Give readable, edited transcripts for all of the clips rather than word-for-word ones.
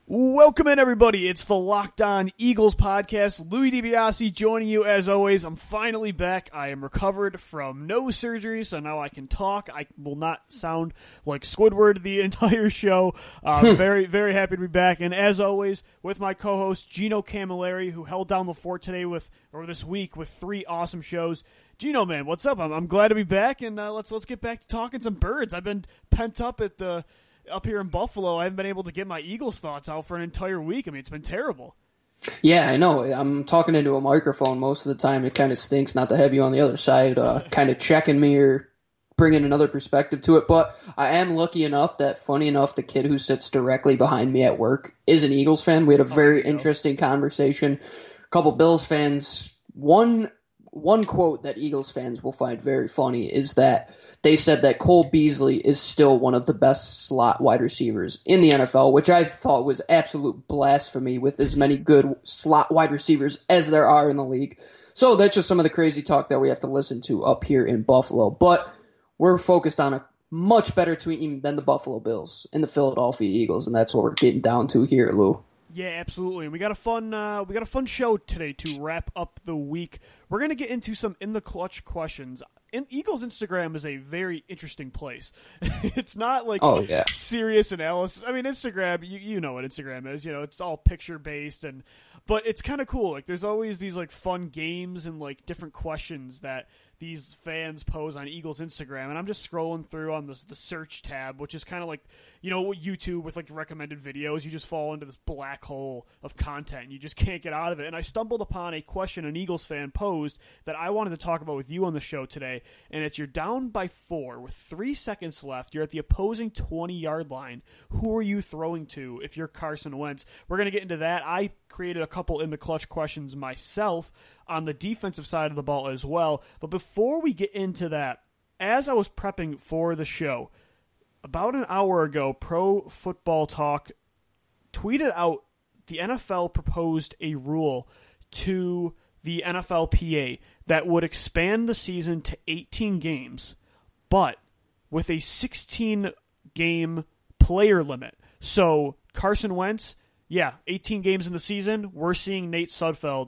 Welcome in, everybody. It's the Locked On Eagles podcast. Louis DiBiase joining you as always. I'm finally back. I am recovered from no surgery, so now I can talk. I will not sound like Squidward the entire show. Very, very happy to be back. And as always, with my co-host Gino Camilleri, who held down the fort today this week with 3 awesome shows. Gino, man, what's up? I'm glad to be back, and let's get back to talking some birds. I've been pent up up here in Buffalo. I haven't been able to get my Eagles thoughts out for an entire week. I mean, it's been terrible. Yeah, I know. I'm talking into a microphone most of the time. It kind of stinks not to have you on the other side kind of checking me or bringing another perspective to it. But I am lucky enough that, funny enough, the kid who sits directly behind me at work is an Eagles fan. We had a very interesting conversation. A couple Bills fans. One quote that Eagles fans will find very funny is that they said that Cole Beasley is still one of the best slot wide receivers in the NFL, which I thought was absolute blasphemy with as many good slot wide receivers as there are in the league. So that's just some of the crazy talk that we have to listen to up here in Buffalo. But we're focused on a much better team than the Buffalo Bills and the Philadelphia Eagles, and that's what we're getting down to here, Lou. Yeah, absolutely. And we got a fun show today to wrap up the week. We're going to get into some in the clutch questions. Eagles Instagram is a very interesting place. It's not like serious analysis. I mean, Instagram, you know what Instagram is. You know, it's all picture based, but it's kind of cool. Like, there's always these like fun games and like different questions that these fans pose on Eagles Instagram, and I'm just scrolling through on the search tab, which is kind of like, you know, YouTube with like recommended videos. You just fall into this black hole of content, and you just can't get out of it. And I stumbled upon a question an Eagles fan posed that I wanted to talk about with you on the show today, and it's: you're down by 4 with 3 seconds left. You're at the opposing 20-yard line. Who are you throwing to if you're Carson Wentz? We're going to get into that. I created a couple in the clutch questions myself on the defensive side of the ball as well. But before we get into that, as I was prepping for the show, about an hour ago, Pro Football Talk tweeted out the NFL proposed a rule to the NFLPA that would expand the season to 18 games, but with a 16-game player limit. So Carson Wentz, 18 games in the season. We're seeing Nate Sudfeld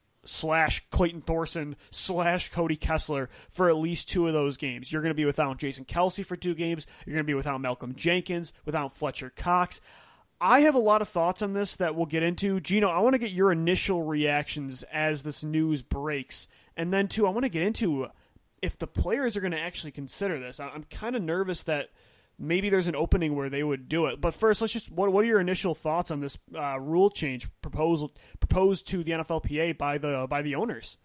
/ Clayton Thorson / Cody Kessler for at least 2 of those games. You're going to be without Jason Kelce for 2 games. You're going to be without Malcolm Jenkins, without Fletcher Cox. I have a lot of thoughts on this that we'll get into. Gino, I want to get your initial reactions as this news breaks. And then, too, I want to get into if the players are going to actually consider this. I'm kind of nervous that maybe there's an opening where they would do it. But first, what are your initial thoughts on this rule change proposed to the NFLPA by the owners?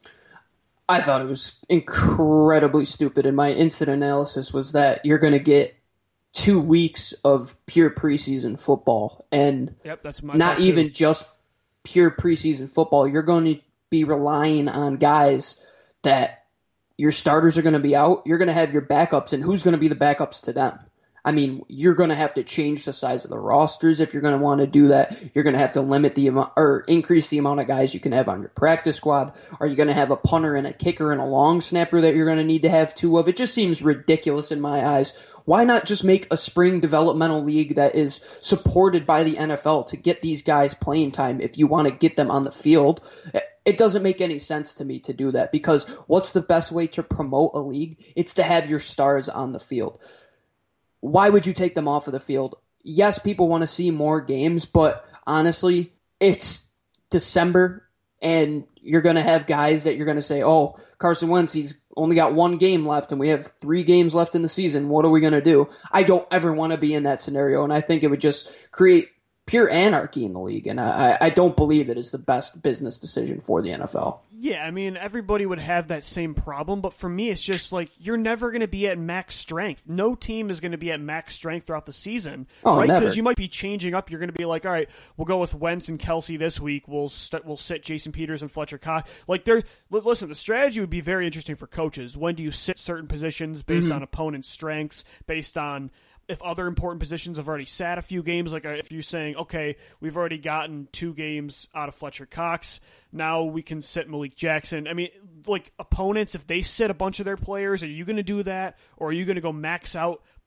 I thought it was incredibly stupid, and my instant analysis was that you're going to get 2 weeks of pure preseason football, and that's my not even just pure preseason football. You're going to be relying on guys that your starters are going to be out. You're going to have your backups, and who's going to be the backups to them? I mean, you're going to have to change the size of the rosters if you're going to want to do that. You're going to have to limit the amount or increase the amount of guys you can have on your practice squad. Are you going to have a punter and a kicker and a long snapper that you're going to need to have 2 of? It just seems ridiculous in my eyes. Why not just make a spring developmental league that is supported by the NFL to get these guys playing time if you want to get them on the field? It doesn't make any sense to me to do that, because what's the best way to promote a league? It's to have your stars on the field. Why would you take them off of the field? Yes, people want to see more games, but honestly, it's December, and you're going to have guys that you're going to say, oh, Carson Wentz, he's only got 1 game left, and we have 3 games left in the season. What are we going to do? I don't ever want to be in that scenario, and I think it would just create pure anarchy in the league, and I don't believe it is the best business decision for the NFL. Yeah, I mean, everybody would have that same problem, but for me, it's just like, you're never going to be at max strength. No team is going to be at max strength throughout the season, right? Because you might be changing up. You're going to be like, all right, we'll go with Wentz and Kelce this week. We'll sit Jason Peters and Fletcher Cox. Like, listen, the strategy would be very interesting for coaches. When do you sit certain positions based on opponent's strengths, based on if other important positions have already sat a few games, like if you're saying, okay, we've already gotten 2 games out of Fletcher Cox, now we can sit Malik Jackson. I mean, like, opponents, if they sit a bunch of their players, are you going to do that? Or are you going to go max out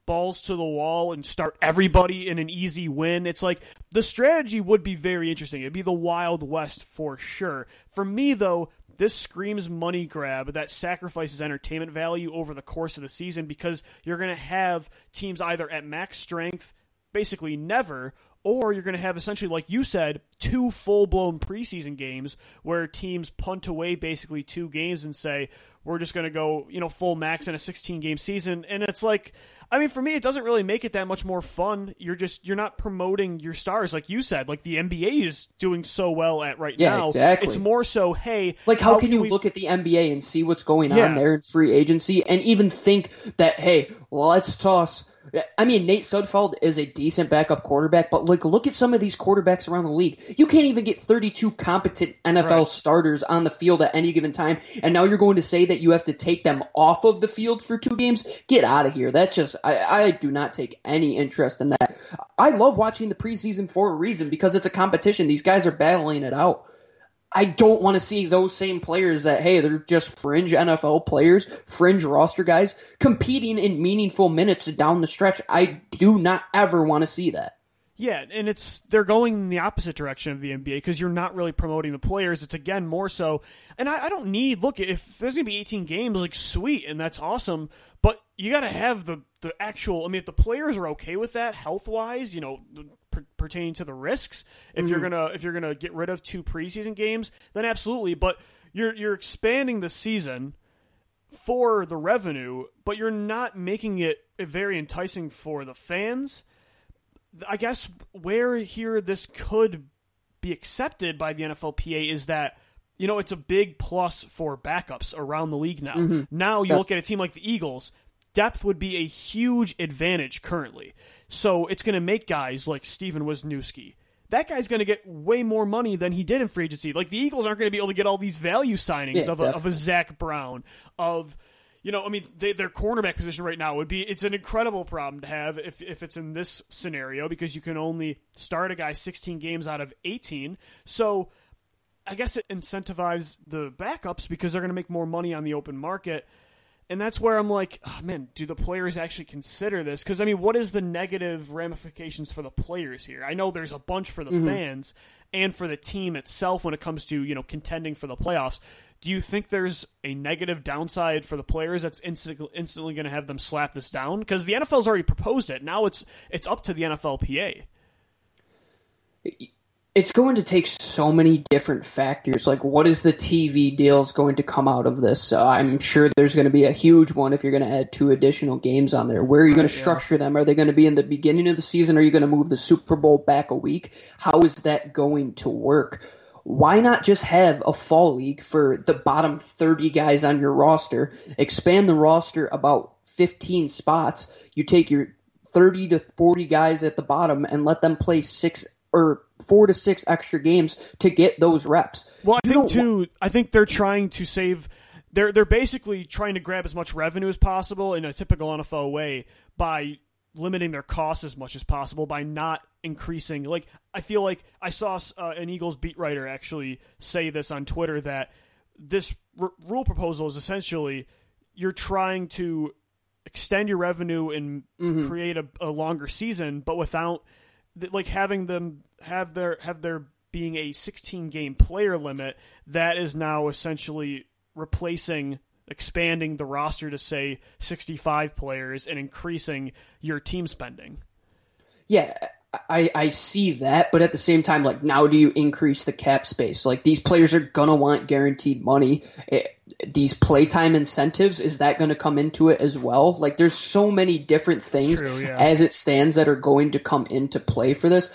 balls to the wall and start everybody in an easy win. It's like the strategy would be very interesting. It'd be the Wild West for sure. For me, though, this screams money grab that sacrifices entertainment value over the course of the season because you're going to have teams either at max strength, basically never, or you're going to have essentially, like you said, 2 full-blown preseason games where teams punt away basically 2 games and say, we're just going to go, full max in a 16-game season. And it's like, I mean, for me, it doesn't really make it that much more fun. You're not promoting your stars, like you said. Like the NBA is doing so well at now. Yeah, exactly. It's more so, hey, like how can you look at the NBA and see what's going on there in free agency and even think that, hey, let's toss. I mean, Nate Sudfeld is a decent backup quarterback, but look at some of these quarterbacks around the league. You can't even get 32 competent NFL starters on the field at any given time, and now you're going to say that you have to take them off of the field for 2 games? Get out of here. That's just I do not take any interest in that. I love watching the preseason for a reason because it's a competition. These guys are battling it out. I don't want to see those same players that, hey, they're just fringe NFL players, fringe roster guys, competing in meaningful minutes down the stretch. I do not ever want to see that. Yeah, and they're going in the opposite direction of the NBA because you're not really promoting the players. It's, again, more so. And I don't need, look, if there's going to be 18 games, like, sweet, and that's awesome. But you got to have the actual, I mean, if the players are okay with that health-wise, pertaining to the risks, if you're gonna get rid of 2 preseason games, then absolutely. But you're expanding the season for the revenue, but you're not making it very enticing for the fans. I guess where here this could be accepted by the NFLPA is that it's a big plus for backups around the league now. Mm-hmm. Now you look at a team like the Eagles. Depth would be a huge advantage currently. So it's going to make guys like Steven Wisniewski. That guy's going to get way more money than he did in free agency. Like the Eagles aren't going to be able to get all these value signings of a Zach Brown, of their cornerback position right now it's an incredible problem to have if it's in this scenario because you can only start a guy 16 games out of 18. So I guess it incentivizes the backups because they're going to make more money on the open market. And that's where I'm like, oh, man, do the players actually consider this? Because, I mean, what is the negative ramifications for the players here? I know there's a bunch for the fans and for the team itself when it comes to, contending for the playoffs. Do you think there's a negative downside for the players that's instantly going to have them slap this down? Because the NFL's already proposed it. Now it's up to the NFLPA. It's going to take so many different factors. Like, what is the TV deals going to come out of this? I'm sure there's going to be a huge one if you're going to add 2 additional games on there. Where are you going to structure them? Are they going to be in the beginning of the season? Are you going to move the Super Bowl back a week? How is that going to work? Why not just have a fall league for the bottom 30 guys on your roster, expand the roster about 15 spots, you take your 30 to 40 guys at the bottom and let them play 4 to 6 extra games to get those reps. Well, I think they're trying to save. They're basically trying to grab as much revenue as possible in a typical NFL way by limiting their costs as much as possible by not increasing. Like, I feel like I saw an Eagles beat writer actually say this on Twitter that this rule proposal is essentially you're trying to extend your revenue and create a longer season, but without having them have there being a 16-game player limit that is now essentially expanding the roster to, say, 65 players and increasing your team spending. Yeah, I see that, but at the same time, now do you increase the cap space? These players are going to want guaranteed money. These playtime incentives, is that going to come into it as well? There's so many different things as it stands that are going to come into play for this.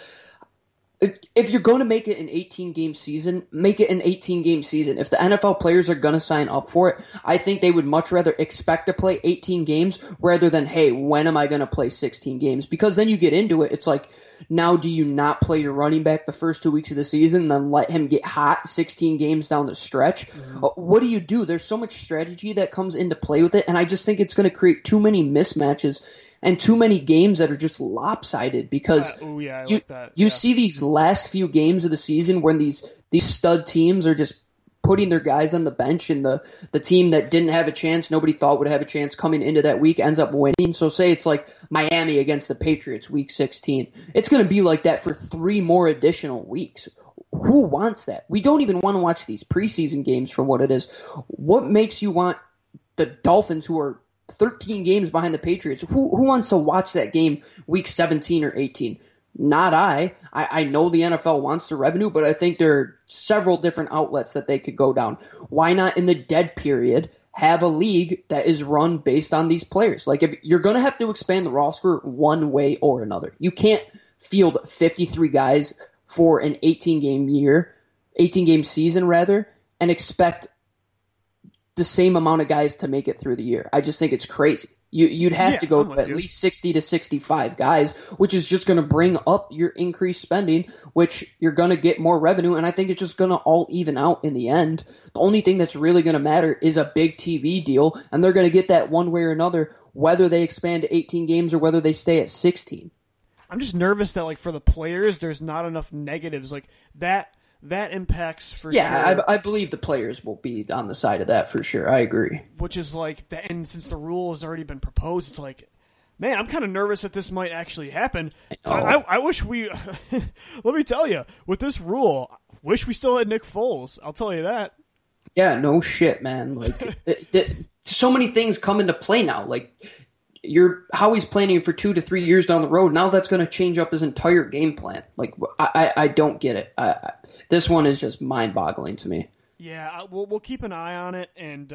If you're going to make it an 18-game season, make it an 18-game season. If the NFL players are going to sign up for it, I think they would much rather expect to play 18 games rather than, hey, when am I going to play 16 games? Because then you get into it. It's like, now do you not play your running back the first 2 weeks of the season and then let him get hot 16 games down the stretch? What do you do? There's so much strategy that comes into play with it, and I just think it's going to create too many mismatches and too many games that are just lopsided because you see these last few games of the season when these stud teams are just putting their guys on the bench, and the team that didn't have a chance, nobody thought would have a chance coming into that week, ends up winning. So say it's like Miami against the Patriots week 16. It's going to be like that for 3 more additional weeks. Who wants that? We don't even want to watch these preseason games for what it is. What makes you want the Dolphins, who are 13 games behind the Patriots, who wants to watch that game week 17 or 18? Not I. I know the NFL wants the revenue, but I think there are several different outlets that they could go down. Why not in the dead period have a league that is run based on these players? Like, if you're going to have to expand the roster one way or another. You can't field 53 guys for an 18-game season rather, and expect the same amount of guys to make it through the year. I just think it's crazy. You'd have to go to at least 60 to 65 guys, which is just going to bring up your increased spending, which you're going to get more revenue, and I think it's just going to all even out in the end. The only thing that's really going to matter is a big TV deal, and they're going to get that one way or another, whether they expand to 18 games or whether they stay at 16. I'm just nervous that, like, for the players, there's not enough negatives. Like, that impacts for sure. Yeah, I believe the players will be on the side of that for sure. I agree. Which is like, and since the rule has already been proposed, it's like, man, I'm kind of nervous that this might actually happen. I wish we, let me tell you, with this rule, wish we still had Nick Foles. I'll tell you that. Yeah, no shit, man. Like, so many things come into play now. Like, Howie's planning for 2 to 3 years down the road. Now that's going to change up his entire game plan. Like, I don't get it. This one is just mind-boggling to me. Yeah, we'll keep an eye on it, and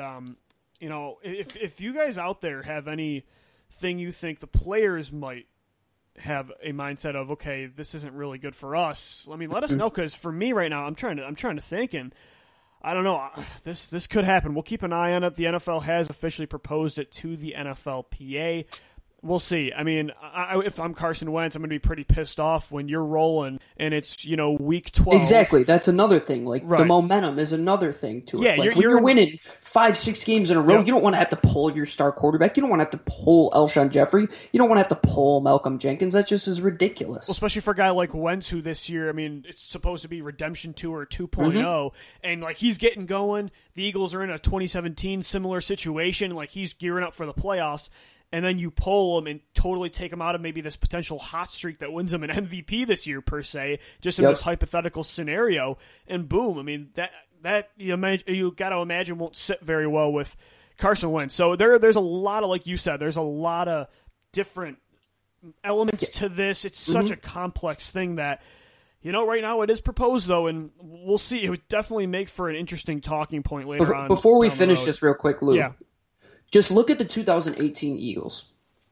if you guys out there have anything you think the players might have a mindset of, okay, this isn't really good for us, let us know, because for me right now, I'm trying to think, and I don't know, this could happen. We'll keep an eye on it. The NFL has officially proposed it to the NFLPA. We'll see. I mean, if I'm Carson Wentz, I'm going to be pretty pissed off when you're rolling and it's, week 12. Exactly. That's another thing. Like, right. The momentum is another thing to it. Yeah, like, when you're winning 5-6 games in a row, you don't want to have to pull your star quarterback. You don't want to have to pull Alshon Jeffrey. You don't want to have to pull Malcolm Jenkins. That just is ridiculous. Well, especially for a guy like Wentz, who this year, I mean, it's supposed to be Redemption Tour 2.0, and, like, he's getting going. The Eagles are in a 2017 similar situation. Like, he's gearing up for the playoffs. And then you pull him and totally take him out of maybe this potential hot streak that wins him an MVP this year, per se, just in this hypothetical scenario. And boom, I mean, that you got to imagine won't sit very well with Carson Wentz. So there's a lot of, like you said, there's a lot of different elements to this. It's such a complex thing that, right now it is proposed, though, and we'll see. It would definitely make for an interesting talking point later on. Before we finish this real quick, Lou. Yeah. Just look at the 2018 Eagles.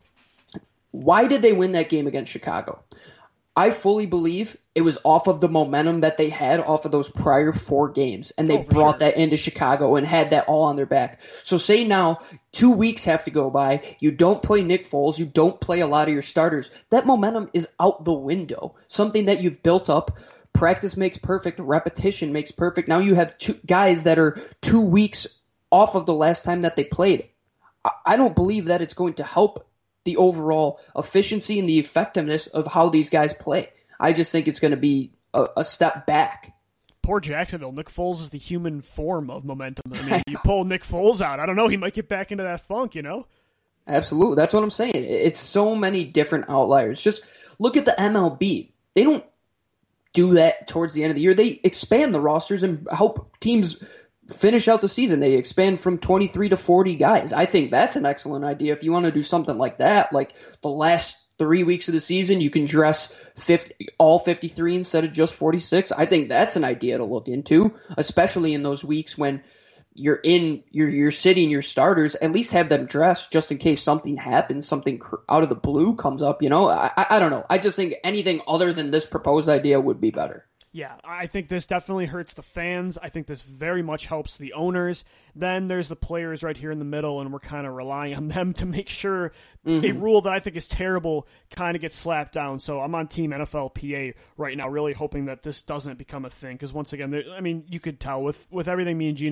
Why did they win that game against Chicago? I fully believe it was off of the momentum that they had off of those prior 4 games, and they brought that into Chicago and had that all on their back. So say now 2 weeks have to go by, you don't play Nick Foles, you don't play a lot of your starters. That momentum is out the window. Something that you've built up. Practice makes perfect, repetition makes perfect. Now you have 2 guys that are 2 weeks off of the last time that they played. I don't believe that it's going to help the overall efficiency and the effectiveness of how these guys play. I just think it's going to be a step back. Poor Jacksonville. Nick Foles is the human form of momentum. I mean, you pull Nick Foles out, I don't know, he might get back into that funk, Absolutely. That's what I'm saying. It's so many different outliers. Just look at the MLB. They don't do that towards the end of the year. They expand the rosters and help teams finish out the season. They expand from 23 to 40 guys. I think that's an excellent idea. If you want to do something like that, like the last 3 weeks of the season, you can dress all 53 instead of just 46. I think that's an idea to look into, especially in those weeks when you're sitting your starters. At least have them dressed just in case something happens, something out of the blue comes up. I don't know. I just think anything other than this proposed idea would be better. Yeah, I think this definitely hurts the fans. I think this very much helps the owners. Then there's the players right here in the middle, and we're kind of relying on them to make sure a rule that I think is terrible kind of gets slapped down. So I'm on Team NFLPA right now, really hoping that this doesn't become a thing. Because once again, you could tell with everything me and Gino just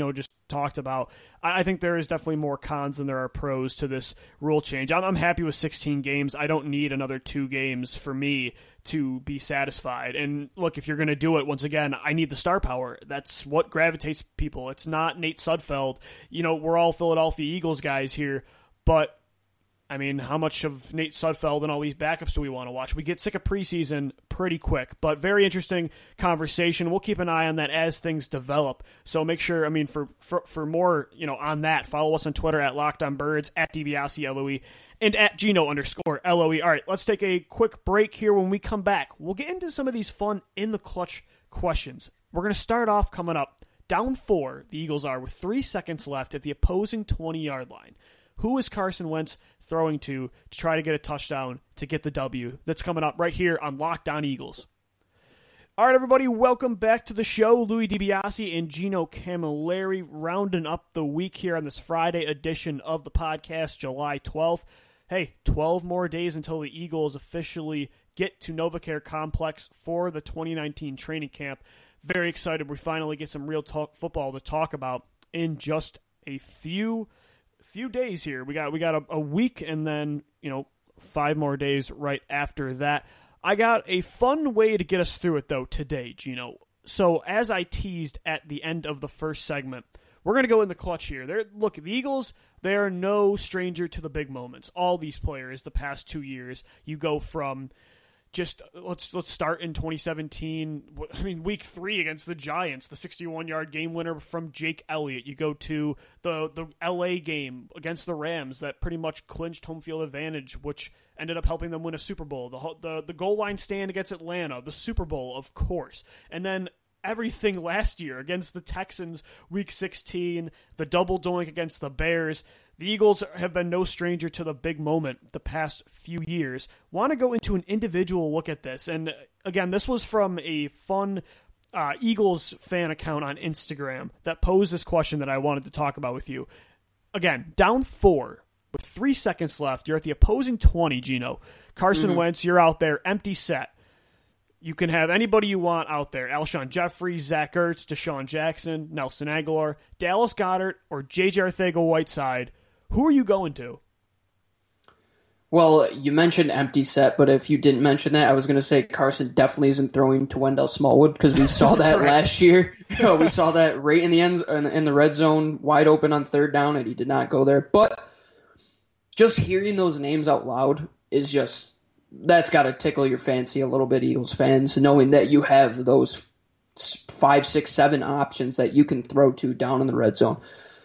talked about, I think there is definitely more cons than there are pros to this rule change. I'm happy with 16 games. I don't need another 2 games for me to be satisfied. And look, if you're going to do it, once again, I need the star power. That's what gravitates people. It's not Nate Sudfeld. We're all Philadelphia Eagles guys here, but I mean, how much of Nate Sudfeld and all these backups do we want to watch? We get sick of preseason pretty quick, but very interesting conversation. We'll keep an eye on that as things develop. So make sure, for more, on that, follow us on Twitter at LockedOnBirds, at DiBiase LOE, and at Gino_LOE. All right, let's take a quick break here. When we come back, we'll get into some of these fun in the clutch questions. We're going to start off coming up. Down 4, the Eagles are with 3 seconds left at the opposing 20-yard line. Who is Carson Wentz throwing to try to get a touchdown to get the W? That's coming up right here on Locked On Eagles. All right, everybody, welcome back to the show. Louis DiBiase and Gino Camilleri rounding up the week here on this Friday edition of the podcast, July 12th. Hey, 12 more days until the Eagles officially get to NovaCare Complex for the 2019 training camp. Very excited. We finally get some real football to talk about in just a few days here. We got a week and then 5 more days right after that. I got a fun way to get us through it though today, Gino. So as I teased at the end of the first segment, we're going to go in the clutch here. Look, the Eagles, they are no stranger to the big moments. All these players the past 2 years, you go from let's start in 2017. Week 3 against the Giants, the 61-yard game winner from Jake Elliott. You go to the LA game against the Rams that pretty much clinched home field advantage, which ended up helping them win a Super Bowl. The goal line stand against Atlanta, the Super Bowl, of course, and then everything last year against the Texans, Week 16, the double doink against the Bears. The Eagles have been no stranger to the big moment the past few years. Want to go into an individual look at this. And again, this was from a fun Eagles fan account on Instagram that posed this question that I wanted to talk about with you. Again, down 4 with 3 seconds left. You're at the opposing 20, Gino. Carson Wentz, you're out there, empty set. You can have anybody you want out there. Alshon Jeffrey, Zach Ertz, Deshaun Jackson, Nelson Aguilar, Dallas Goedert, or J.J. Arcega-Whiteside. Who are you going to? Well, you mentioned empty set, but if you didn't mention that, I was going to say Carson definitely isn't throwing to Wendell Smallwood because we saw that right. Last year. We saw that right in the end, in the red zone, wide open on 3rd down, and he did not go there. But just hearing those names out loud is just, that's got to tickle your fancy a little bit, Eagles fans, knowing that you have those 5, 6, 7 options that you can throw to down in the red zone.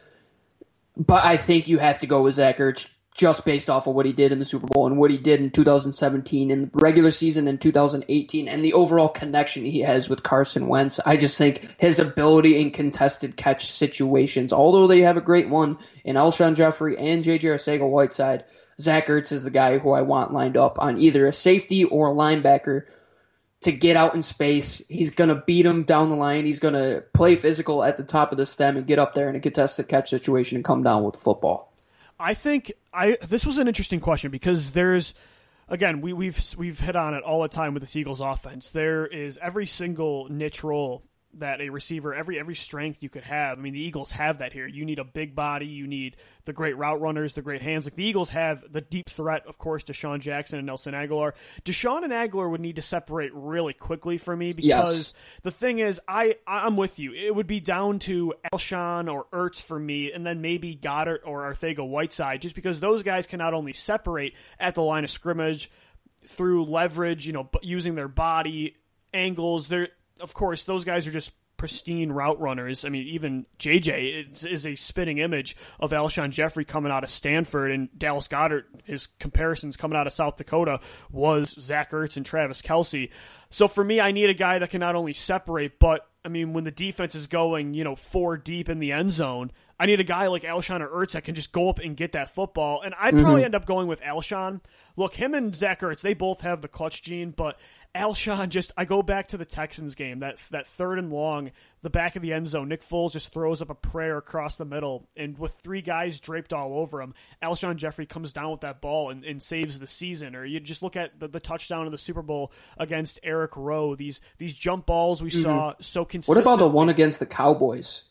But I think you have to go with Zach Ertz just based off of what he did in the Super Bowl and what he did in 2017 in the regular season in 2018 and the overall connection he has with Carson Wentz. I just think his ability in contested catch situations, although they have a great one in Alshon Jeffrey and J.J. Arcega-Whiteside, Zach Ertz is the guy who I want lined up on either a safety or a linebacker to get out in space. He's going to beat him down the line. He's going to play physical at the top of the stem and get up there in a contested catch situation and come down with the football. I think this was an interesting question because there's, again, we've hit on it all the time with the Eagles offense. There is every single niche role that a receiver, every strength you could have. I mean, the Eagles have that here. You need a big body. You need the great route runners, the great hands. Like the Eagles have the deep threat, of course, Deshaun Jackson and Nelson Aguilar. Deshaun and Aguilar would need to separate really quickly for me because the thing is, I'm with you. It would be down to Alshon or Ertz for me, and then maybe Goddard or Arcega-Whiteside, just because those guys can not only separate at the line of scrimmage through leverage, using their body angles. Of course, those guys are just pristine route runners. I mean, even JJ is a spitting image of Alshon Jeffrey coming out of Stanford, and Dallas Goedert, his comparisons coming out of South Dakota was Zach Ertz and Travis Kelce. So for me, I need a guy that can not only separate, but I mean, when the defense is going, 4 deep in the end zone, I need a guy like Alshon or Ertz that can just go up and get that football. And I'd probably end up going with Alshon. Look, him and Zach Ertz, they both have the clutch gene, but Alshon I go back to the Texans game, that 3rd and long, the back of the end zone, Nick Foles just throws up a prayer across the middle, and with 3 guys draped all over him, Alshon Jeffrey comes down with that ball and saves the season. Or you just look at the touchdown in the Super Bowl against Eric Rowe, these jump balls we saw so consistent. What about the one against the Cowboys?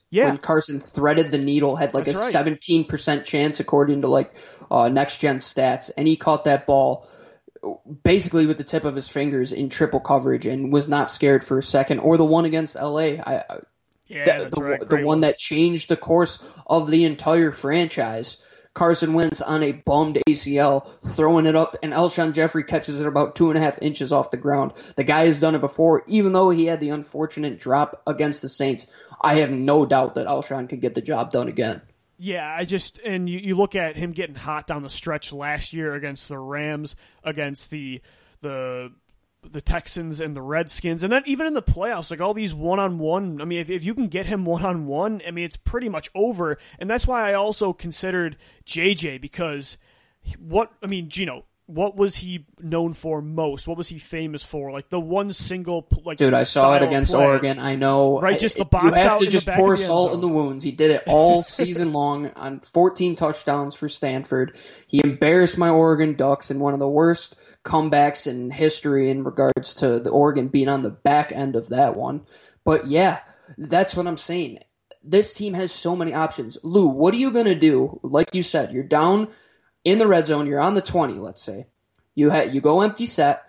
Yeah. When Carson threaded the needle, had like That's a right. 17% chance according to like next gen stats, and he caught that ball basically with the tip of his fingers in triple coverage and was not scared for a second. Or the one against LA, That's right. the Great one that changed the course of the entire franchise. Carson Wentz on a bummed ACL, throwing it up, and Alshon Jeffrey catches it about 2.5 inches off the ground. The guy has done it before, even though he had the unfortunate drop against the Saints. I have no doubt that Alshon can get the job done again. Yeah, and you look at him getting hot down the stretch last year against the Rams, against the Texans and the Redskins, and then even in the playoffs, like all these one-on-one, I mean, if you can get him one-on-one, I mean, it's pretty much over, and that's why I also considered JJ, because Gino, what was he known for most? What was he famous for? Like the one single, like, dude, I saw it against play. Oregon. I know, right? Just the box you have out to in just the back pour of the end salt zone. in the wounds. He did it all season long on 14 touchdowns for Stanford. He embarrassed my Oregon Ducks in one of the worst comebacks in history in regards to the Oregon being on the back end of that one. But yeah, that's what I'm saying. This team has so many options. Lou, what are you going to do? Like you said, you're down in the red zone. You're on the 20, let's say. You go empty set.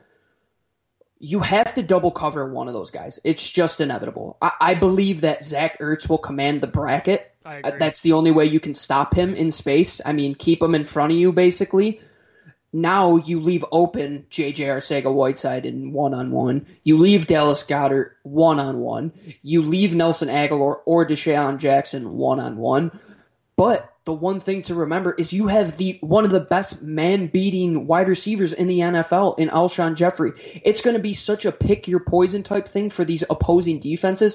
You have to double cover one of those guys. It's just inevitable. I believe that Zach Ertz will command the bracket. I agree. That's the only way you can stop him in space. I mean, keep him in front of you, basically. Now you leave open J.J. Arcega-Whiteside in one-on-one. You leave Dallas Goedert one-on-one. You leave Nelson Aguilar or Deshaun Jackson one-on-one. But the one thing to remember is you have one of the best man-beating wide receivers in the NFL in Alshon Jeffrey. It's going to be such a pick-your-poison type thing for these opposing defenses.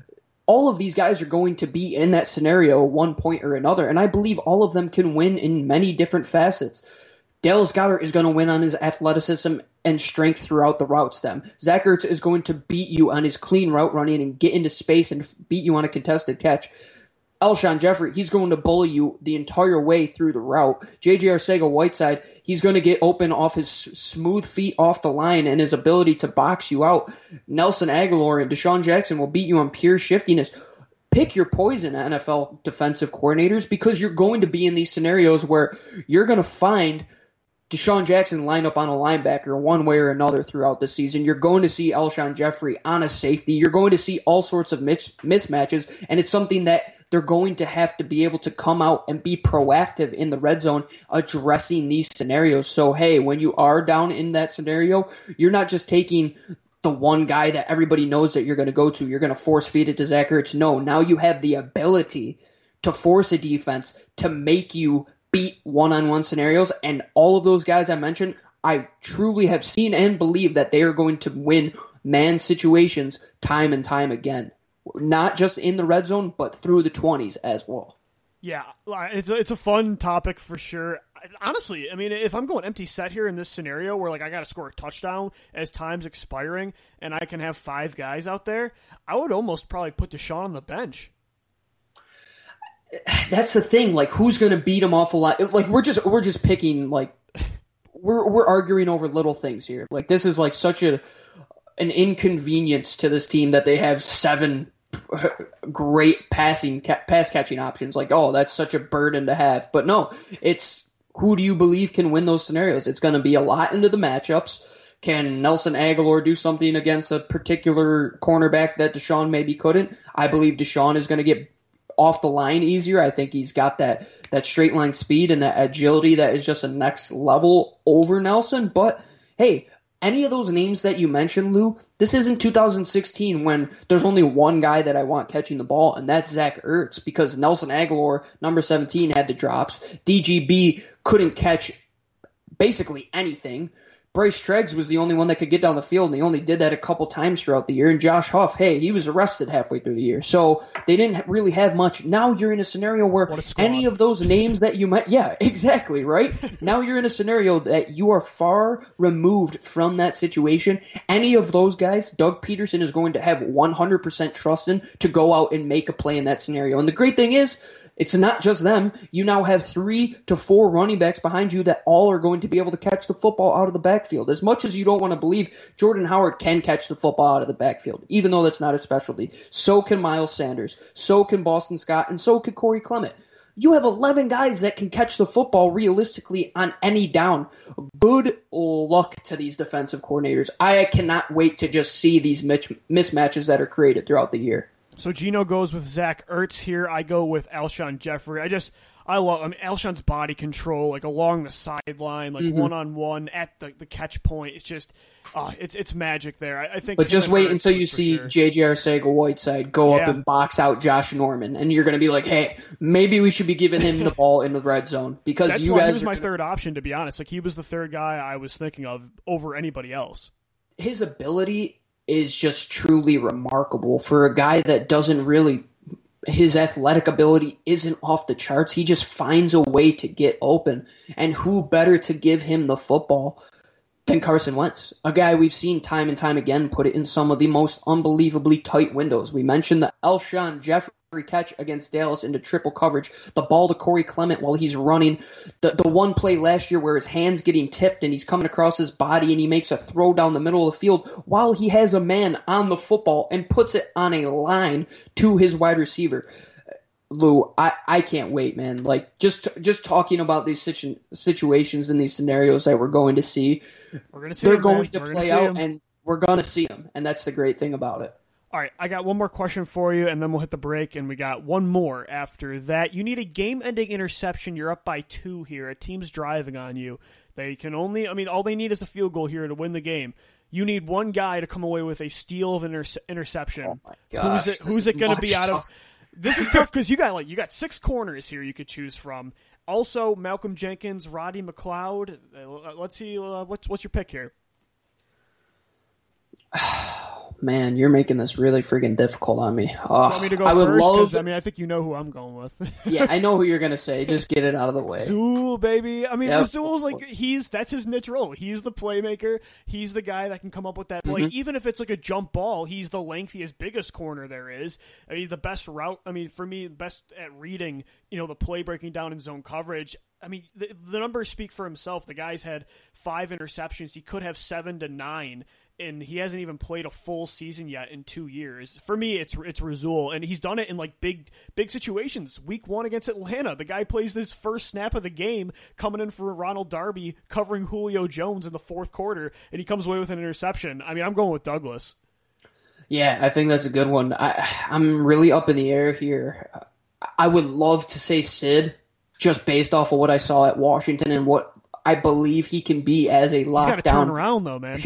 All of these guys are going to be in that scenario at one point or another, and I believe all of them can win in many different facets. Dallas Goedert is going to win on his athleticism and strength throughout the route stem. Zach Ertz is going to beat you on his clean route running and get into space and beat you on a contested catch. Alshon Jeffrey, he's going to bully you the entire way through the route. J.J. Arcega-Whiteside, he's going to get open off his smooth feet off the line and his ability to box you out. Nelson Aguilar and Deshaun Jackson will beat you on pure shiftiness. Pick your poison, NFL defensive coordinators, because you're going to be in these scenarios where you're going to find Deshaun Jackson line up on a linebacker one way or another throughout the season. You're going to see Alshon Jeffrey on a safety. You're going to see all sorts of mismatches, and it's something that they're going to have to be able to come out and be proactive in the red zone addressing these scenarios. So, hey, when you are down in that scenario, you're not just taking the one guy that everybody knows that you're going to go to. You're going to force feed it to Zach Ertz. No, now you have the ability to force a defense to make you beat one-on-one scenarios, and all of those guys I mentioned, I truly have seen and believe that they are going to win man situations time and time again. Not just in the red zone, but through the 20s as well. Yeah, it's a fun topic for sure. Honestly, I mean, if I'm going empty set here in this scenario where like I got to score a touchdown as time's expiring and I can have 5 guys out there, I would almost probably put Deshaun on the bench. That's the thing. Like, who's going to beat him off a lot? Like, we're just picking. Like, we're arguing over little things here. Like, this is like such an inconvenience to this team that they have 7 great pass catching options. Like, oh, that's such a burden to have. But no, it's who do you believe can win those scenarios? It's going to be a lot into the matchups. Can Nelson Aguilar do something against a particular cornerback that Deshaun maybe couldn't? I believe Deshaun is going to get off the line easier. I think he's got that straight line speed and that agility that is just a next level over Nelson. But hey, any of those names that you mentioned, Lou, this isn't 2016 when there's only one guy that I want catching the ball, and that's Zach Ertz, because Nelson Aguilar, number 17, had the drops. DGB couldn't catch basically anything. Bryce Treggs was the only one that could get down the field, and he only did that a couple times throughout the year. And Josh Huff, hey, he was arrested halfway through the year. So they didn't really have much. Now you're in a scenario where any of those names that you might – yeah, exactly, right? Now you're in a scenario that you are far removed from that situation. Any of those guys, Doug Peterson is going to have 100% trust in to go out and make a play in that scenario. And the great thing is, It's not just them. You now have 3 to 4 running backs behind you that all are going to be able to catch the football out of the backfield. As much as you don't want to believe Jordan Howard can catch the football out of the backfield, even though that's not his specialty, so can Miles Sanders, so can Boston Scott, and so can Corey Clement. You have 11 guys that can catch the football realistically on any down. Good luck to these defensive coordinators. I cannot wait to just see these mismatches that are created throughout the year. So Gino goes with Zach Ertz here. I go with Alshon Jeffrey. I love Alshon's body control, like along the sideline, like one-on-one at the catch point. It's just, it's magic there. I think. But just wait until you see J.J. Arcega-Whiteside go up and box out Josh Norman, and you're going to be like, hey, maybe we should be giving him the ball in the red zone because that's why he was my third option, to be honest. Like he was the third guy I was thinking of over anybody else. His ability is just truly remarkable for a guy that doesn't really. His athletic ability isn't off the charts. He just finds a way to get open. And who better to give him the football than Carson Wentz, a guy we've seen time and time again put it in some of the most unbelievably tight windows. We mentioned the Alshon Jeffrey catch against Dallas into triple coverage, the ball to Corey Clement while he's running, the one play last year where his hand's getting tipped and he's coming across his body and he makes a throw down the middle of the field while he has a man on the football and puts it on a line to his wide receiver. Lou, I can't wait, man. Like just talking about these situations and these scenarios that we're going to see, they're going to play out, and we're going to see them, and that's the great thing about it. All right, I got one more question for you, and then we'll hit the break, and we got one more after that. You need a game-ending interception. You're up by 2 here. A team's driving on you. They can only, all they need is a field goal here to win the game. You need one guy to come away with a steal of an interception. Oh my gosh, who's it going to be out of? This is tough because you got 6 corners here you could choose from. Also, Malcolm Jenkins, Roddy McLeod. Let's see, what's your pick here? Man, you're making this really freaking difficult on me. You want me to go first? I think you know who I'm going with. Yeah, I know who you're going to say. Just get it out of the way. Zool, baby. Rasul's that's his niche role. He's the playmaker. He's the guy that can come up with that play. Even if it's like a jump ball, he's the lengthiest, biggest corner there is. The best route. For me, best at reading, the play breaking down in zone coverage. The numbers speak for himself. The guy's had 5 interceptions. He could have 7 to 9. And he hasn't even played a full season yet in 2 years. For me, it's Rasul, and he's done it in like big situations. Week 1 against Atlanta, the guy plays his first snap of the game, coming in for Ronald Darby, covering Julio Jones in the 4th quarter, and he comes away with an interception. I'm going with Douglas. Yeah, I think that's a good one. I'm really up in the air here. I would love to say Sid, just based off of what I saw at Washington and what I believe he can be as a lockdown. He's got to turn around, though, man.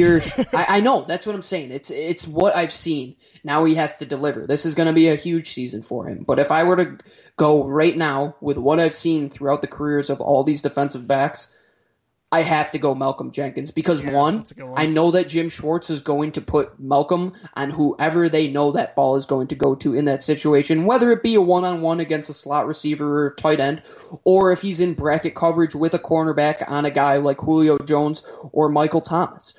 I know. That's what I'm saying. It's what I've seen. Now he has to deliver. This is going to be a huge season for him. But if I were to go right now with what I've seen throughout the careers of all these defensive backs, I have to go Malcolm Jenkins because, one, I know that Jim Schwartz is going to put Malcolm on whoever they know that ball is going to go to in that situation, whether it be a one-on-one against a slot receiver or tight end, or if he's in bracket coverage with a cornerback on a guy like Julio Jones or Michael Thomas.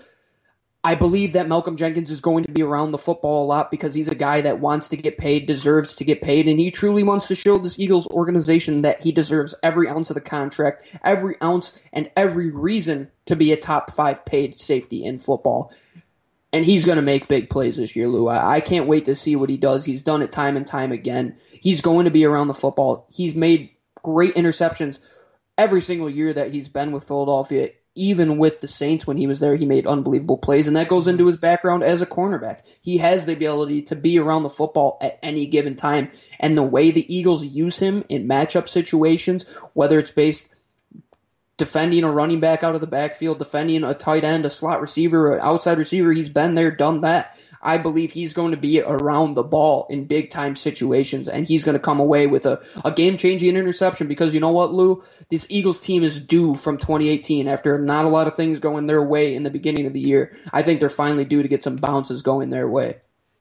I believe that Malcolm Jenkins is going to be around the football a lot because he's a guy that wants to get paid, deserves to get paid, and he truly wants to show this Eagles organization that he deserves every ounce of the contract, every ounce and every reason to be a top 5 paid safety in football. And he's going to make big plays this year, Lou. I can't wait to see what he does. He's done it time and time again. He's going to be around the football. He's made great interceptions every single year that he's been with Philadelphia. Even with the Saints when he was there, he made unbelievable plays, and that goes into his background as a cornerback. He has the ability to be around the football at any given time, and the way the Eagles use him in matchup situations, whether it's based defending a running back out of the backfield, defending a tight end, a slot receiver, an outside receiver, he's been there, done that. I believe he's going to be around the ball in big-time situations, and he's going to come away with a game-changing interception because you know what, Lou? This Eagles team is due from 2018 after not a lot of things going their way in the beginning of the year. I think they're finally due to get some bounces going their way.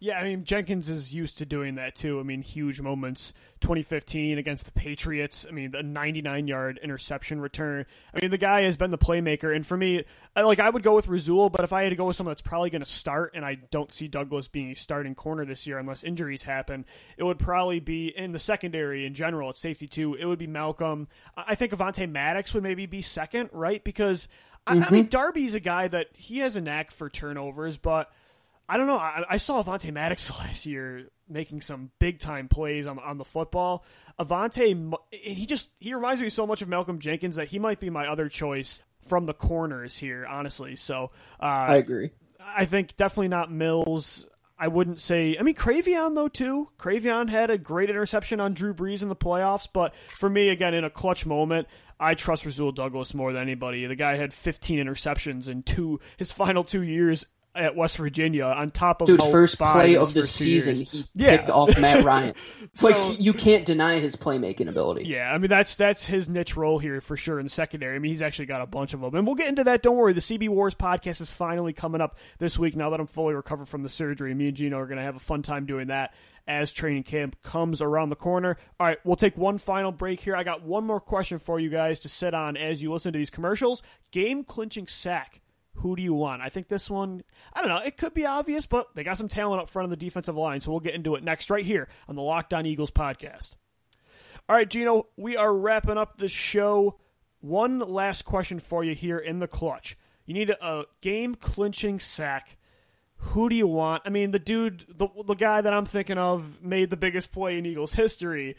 Yeah, I mean, Jenkins is used to doing that too. I mean, huge moments. 2015 against the Patriots. I mean, the 99-yard interception return. I mean, the guy has been the playmaker. And for me, I would go with Rasul, but if I had to go with someone that's probably going to start, and I don't see Douglas being a starting corner this year unless injuries happen, it would probably be in the secondary in general at safety too. It would be Malcolm. I think Avonte Maddox would maybe be second, right? Because, I mean, Darby's a guy that he has a knack for turnovers, but I don't know. I saw Avonte Maddox last year making some big-time plays on the football. Avonte, he reminds me so much of Malcolm Jenkins that he might be my other choice from the corners here, honestly. So I agree. I think definitely not Mills. I wouldn't say – I mean, Cravion, though, too. Cravion had a great interception on Drew Brees in the playoffs. But for me, again, in a clutch moment, I trust Rasul Douglas more than anybody. The guy had 15 interceptions in his final 2 years at West Virginia on top of first play of the season he picked off Matt Ryan. You can't deny his playmaking ability. Yeah, I mean that's his niche role here for sure in the secondary. I mean he's actually got a bunch of them, and we'll get into that. Don't worry, the CB Wars podcast is finally coming up this week. Now that I'm fully recovered from the surgery, me and Gino are going to have a fun time doing that as training camp comes around the corner. All right, we'll take one final break here. I got one more question for you guys to sit on as you listen to these commercials. Game clinching sack. Who do you want? I think this one, I don't know, it could be obvious, but they got some talent up front of the defensive line, so we'll get into it next right here on the Locked On Eagles podcast. All right, Gino, we are wrapping up the show. One last question for you here in the clutch. You need a game-clinching sack. Who do you want? I mean, the dude, the guy that I'm thinking of made the biggest play in Eagles history.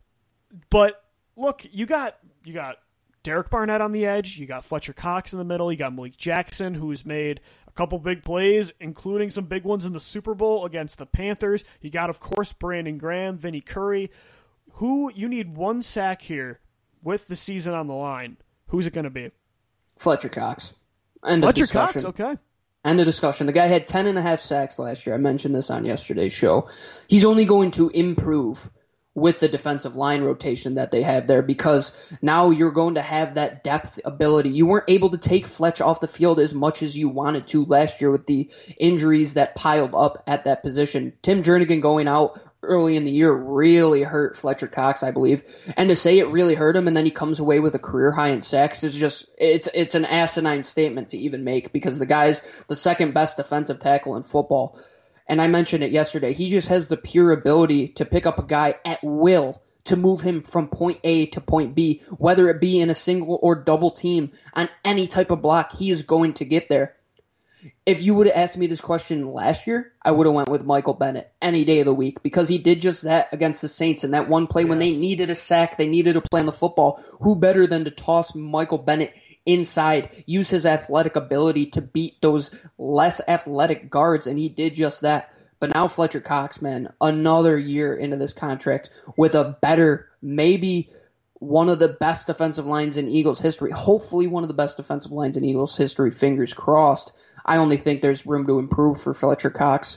But, look, you got Derek Barnett on the edge. You got Fletcher Cox in the middle. You got Malik Jackson, who's made a couple big plays, including some big ones in the Super Bowl against the Panthers. You got, of course, Brandon Graham, Vinny Curry. You need one sack here with the season on the line. Who's it going to be? Fletcher Cox. Fletcher Cox, okay. End of discussion. The guy had 10.5 sacks last year. I mentioned this on yesterday's show. He's only going to improve with the defensive line rotation that they have there, because now you're going to have that depth ability. You weren't able to take Fletch off the field as much as you wanted to last year with the injuries that piled up at that position. Tim Jernigan going out early in the year really hurt Fletcher Cox, I believe. And to say it really hurt him and then he comes away with a career high in sacks is just, it's an asinine statement to even make, because the guy's the second best defensive tackle in football. And I mentioned it yesterday. He just has the pure ability to pick up a guy at will to move him from point A to point B, whether it be in a single or double team on any type of block. He is going to get there. If you would have asked me this question last year, I would have went with Michael Bennett any day of the week, because he did just that against the Saints in that one play when they needed a sack, they needed to play on the football. Who better than to toss Michael Bennett inside, use his athletic ability to beat those less athletic guards, and he did just that. But now Fletcher Cox, man, another year into this contract with a better, maybe one of the best defensive lines in Eagles history, hopefully one of the best defensive lines in Eagles history, fingers crossed. I only think there's room to improve for Fletcher Cox.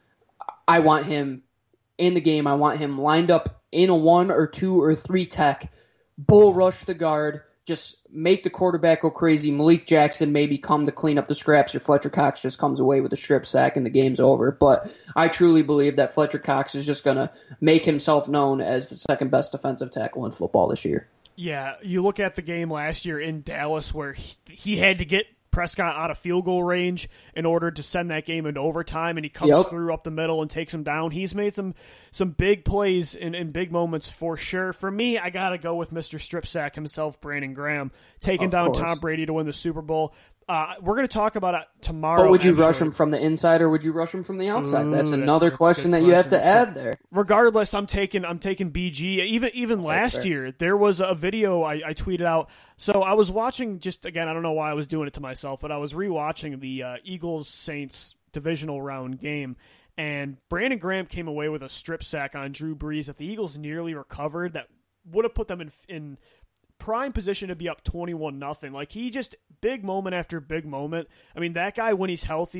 I want him in the game. I want him lined up in a 1 or 2 or 3 tech, bull rush the guard, just make the quarterback go crazy. Malik Jackson maybe come to clean up the scraps, or Fletcher Cox just comes away with a strip sack and the game's over. But I truly believe that Fletcher Cox is just going to make himself known as the second best defensive tackle in football this year. Yeah, you look at the game last year in Dallas where he had to get Prescott out of field goal range in order to send that game into overtime, and he comes through up the middle and takes him down. He's made some big plays in big moments for sure. For me, I got to go with Mr. Strip Sack himself, Brandon Graham, taking down Tom Brady to win the Super Bowl. We're going to talk about it tomorrow. But would you rush him from the inside or would you rush him from the outside? That's another question that you have to add there. Regardless, I'm taking BG. Even last year, there was a video I tweeted out. So I was watching, just again, I don't know why I was doing it to myself, but I was rewatching the Eagles-Saints divisional round game, and Brandon Graham came away with a strip sack on Drew Brees that the Eagles nearly recovered that would have put them in prime position to be up 21-0. Like, he just, big moment after big moment. I mean, that guy, when he's healthy,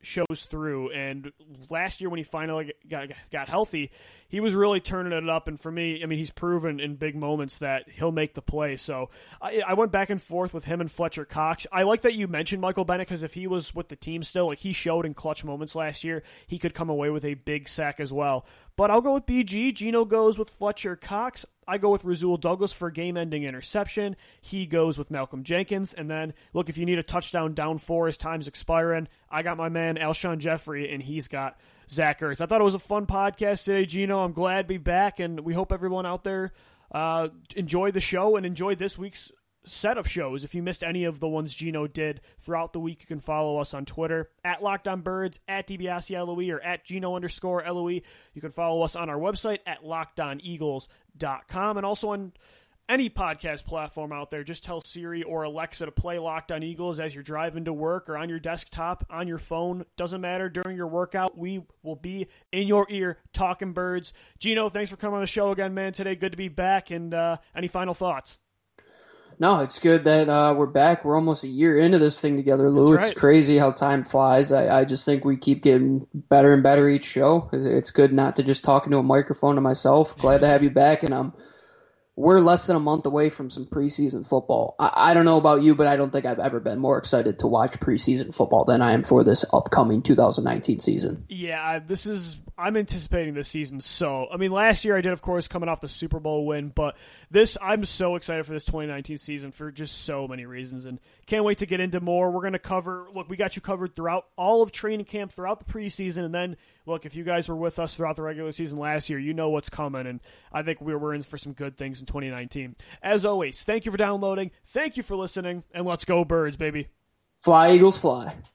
shows through. And last year when he finally got healthy, he was really turning it up. And for me, I mean, he's proven in big moments that he'll make the play. So I went back and forth with him and Fletcher Cox. I like that you mentioned Michael Bennett, because if he was with the team still, like he showed in clutch moments last year, he could come away with a big sack as well. But I'll go with BG. Gino goes with Fletcher Cox. I go with Rasul Douglas for a game-ending interception. He goes with Malcolm Jenkins. And then, look, if you need a touchdown down 4 as time's expiring, I got my man Alshon Jeffrey, and he's got Zach Ertz. I thought it was a fun podcast today, Gino. I'm glad to be back, and we hope everyone out there enjoyed the show and enjoyed this week's set of shows. If you missed any of the ones Gino did throughout the week, you can follow us on Twitter at LockedOnBirds, at DiBiase-LOE, or at Gino_LOE. You can follow us on our website at LockedOnEagles.com, and also on any podcast platform out there. Just tell Siri or Alexa to play Locked On Eagles as you're driving to work or on your desktop, on your phone. Doesn't matter. During your workout, we will be in your ear talking birds. Gino, thanks for coming on the show again, man, today. Good to be back. And any final thoughts? No, it's good that we're back. We're almost a year into this thing together, Lou. That's right. It's crazy how time flies. I just think we keep getting better and better each show. It's good not to just talk into a microphone to myself. Glad to have you back, and we're less than a month away from some preseason football. I don't know about you, but I don't think I've ever been more excited to watch preseason football than I am for this upcoming 2019 season. Yeah, I'm anticipating this season. So, I mean, last year I did, of course, coming off the Super Bowl win, but I'm so excited for this 2019 season for just so many reasons, and can't wait to get into more. We're going to cover, look, we got you covered throughout all of training camp, throughout the preseason, and then, look, if you guys were with us throughout the regular season last year, you know what's coming, and I think we're in for some good things in 2019. As always, thank you for downloading, thank you for listening, and let's go Birds, baby. Fly, Eagles, fly.